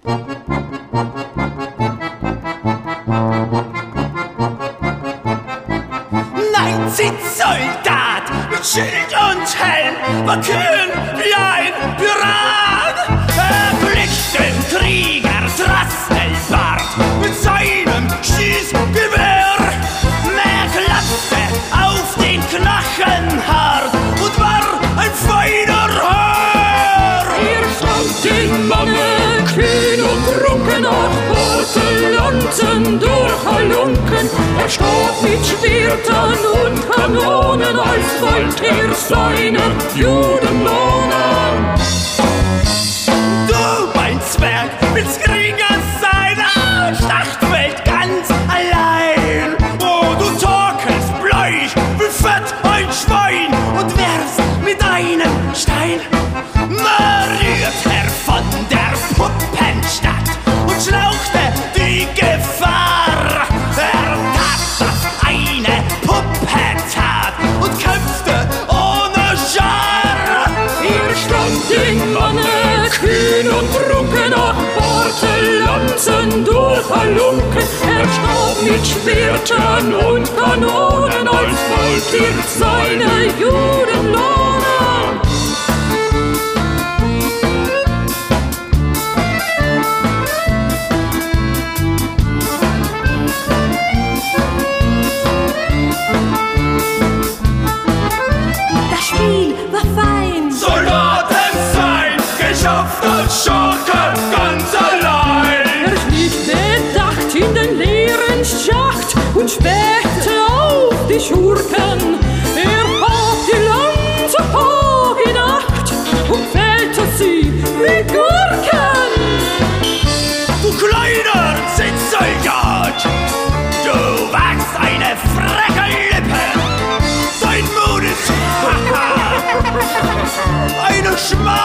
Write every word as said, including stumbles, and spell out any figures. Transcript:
Nein, Zitzsoldat mit Schild und Helm war kühn wie ein Pirat. Er blickt den Krieger Drasselbart mit seinem Schießgewehr. Er klappte auf den Knochen hart und war ein feiner Herr. Er stand den Manne kühn und trunken auf rote Lanzen durch Halunken. Er starb mit Schwertern und Kanonen, als wollt er seiner Judenlohnen. Du, mein Zwerg, willst Krieger sein, ah, Schlachtfeld ganz allein, wo du torkelst bleich wie fett ein Schwein und werfst mit einem Stein. Mariert Herr von der Puppenstadt und schlauchte die Gefahr. Er tat, was eine Puppe tat und kämpfte ohne Schar. Er stand den Manne kühn und trunken auf rote Lanzen durch Halunken. Er starb mit Schwertern und Kanonen, als wollt er seine Juden lohnen. Das Spiel war fein. Soldaten sein, geschafft als Schurke ganz allein. Er schlief bedacht in den leeren Schacht und spähte auf die Schurken. Er hob die Lanze hoch in Acht und fällte sie wie Gurken. Du kleiner Zitzsoldat, du wagst eine freche Lippe. Dein Mut ist eine Schmach.